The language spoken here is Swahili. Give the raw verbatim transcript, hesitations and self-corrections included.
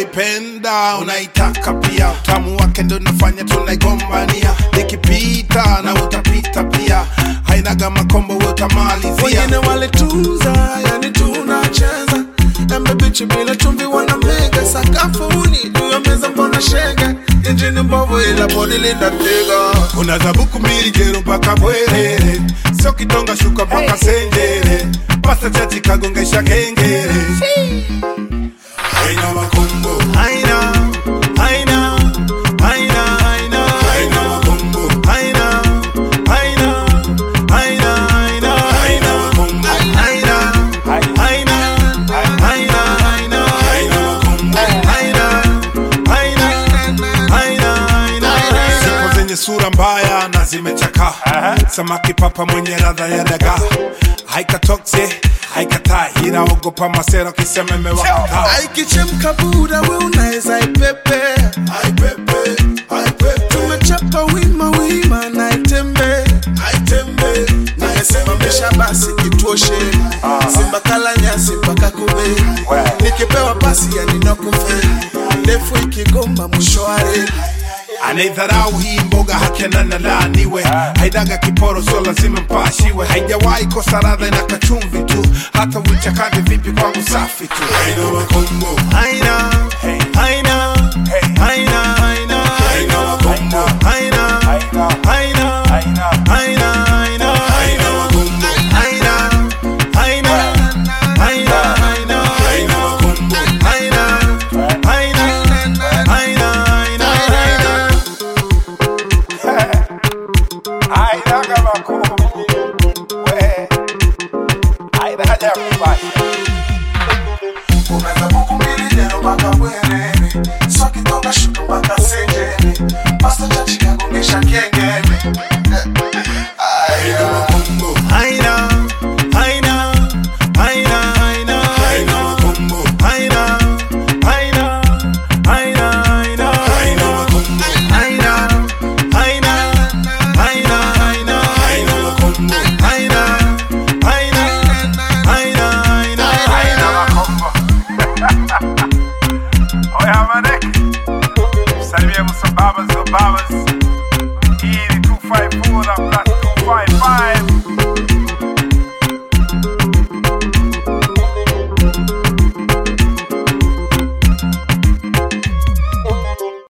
unaipenda, unaitaka pia. Utamu wake ndo nafanya tunaigombania. Nikipita na utapita pia. Hainaga makombo utamalizia. Wengine wale tuza, yani tunacheza. Embe bichi bila chumvi wana mega. Sakafuni, juu ya meza mbona shega. Injini mbovu ila bodi linatega. Unazabuku mbili jero mpaka bwerere. Sio kitonga shuka mpaka senjere. Pasta chachi kagongesha kengere. Haina makombo, Haina, haina, haina, haina, haina makombo, haina, haina, haina, haina, haina makombo, haina, haina, haina, haina, haina makombo. haina, haina, haina, haina. Sipo zenye sura mbaya na zimechakaa. Samaki papa mwenye ladha ya dagaa. Haikatokse, haikatai. Inaogopa masera kisema imewakataa. Aikichemka buda we unaeza ipepe. Aipepe, aipepe, Tumechapa wima wima na itembe. aitembe. Naesimamisha basi kituoshe. Simba kala nyasi mpaka kube. Nikipewa pasi ya ninokufe. Ndefu ikigomba mshwari. Anaidharau hii mboga hakena na laaniwe. Haidaga kiporo so lazima mpashiwe. Haijawahi kosa ladha ina kachumvi tu. Hata uichakage vipi kwangu safi tu. Haina makombo, Haina, haina, haina, haina, haina makombo, haina, haina, haina, haina, haina, haina makombo, haina, haina, haina, haina, haina makombo. haina, haina, haina, haina. Hainaga makombo. We. Haina haja ya kubali. Umeza buku mbili jero mpaka bwerere. Sio kitonga shuka mpaka senjere. Pasta chachi kagongesha kenge.